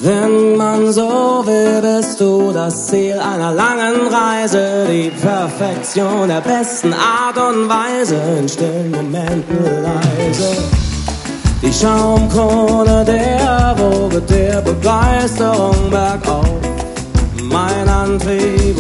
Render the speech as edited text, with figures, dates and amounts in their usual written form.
Wenn man so will, bist du das Ziel einer langen Reise, die Perfektion der besten Art und Weise, in stillen Momenten leise. Die Schaumkrone der Woge der Begeisterung bergauf, mein Antrieb